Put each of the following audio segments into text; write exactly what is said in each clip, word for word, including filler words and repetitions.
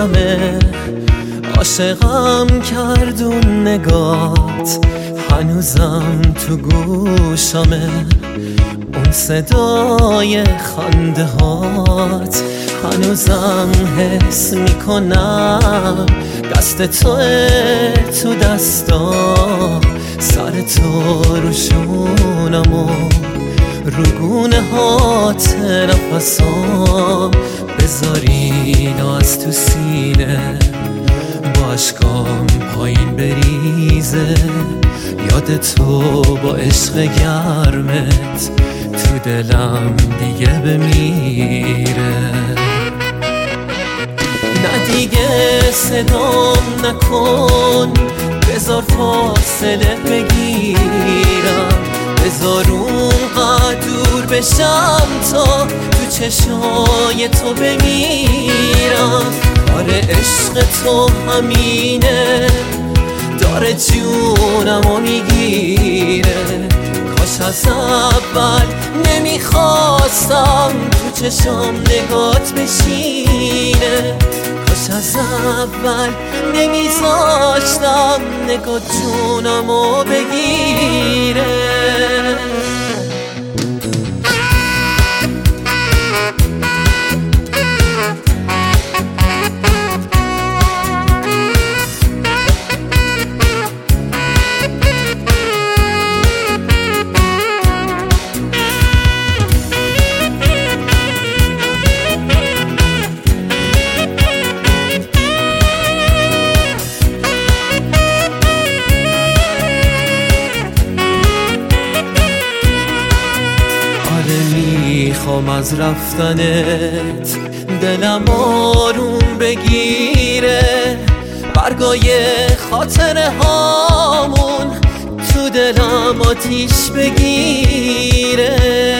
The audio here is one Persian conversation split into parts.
یادمه عاشقم کردون نگات، هنوزم تو گوشمه اون صدای خنده هات، هنوزم حس میکنم دست توه تو دستام، سر تو رو شونم و رو گونه هات نفسام، بذارین از تو سینه با اشکام پایین بریزه، یاد تو با عشق گرمت تو دلم دیگه بمیره. نه دیگه صدام نکن، بذار فاصله بگیرم، بذار اونقدر دور بشم تا تو چشای تو بمیرم. آره عشق تو همینه، داره جونمو میگیره، کاش از اول نمیخواستم تو چشام نگات بشینه، کاش از اول نمیذاشتم نگات جونمو بگیره. میخوام از رفتنت دلم آروم بگیره، برگای خاطره هامون تو دلم آتیش بگیره.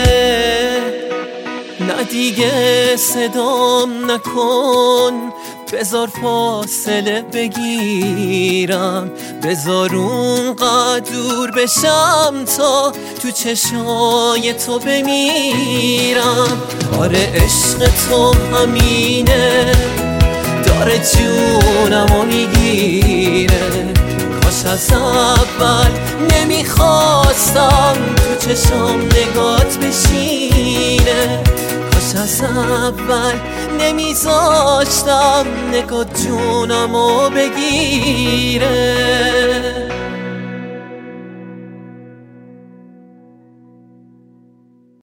نه دیگه صدام نکن، بذار فاصله بگیرم، بذار اونقدر دور بشم تا تو چشای تو بمیرم. آره عشق تو همینه، داره جونمو میگیره، کاش از اول نمیخواستم تو چشام نگات بشینه، کاش از اول نمیذاشتم نگات جونمو بگیره.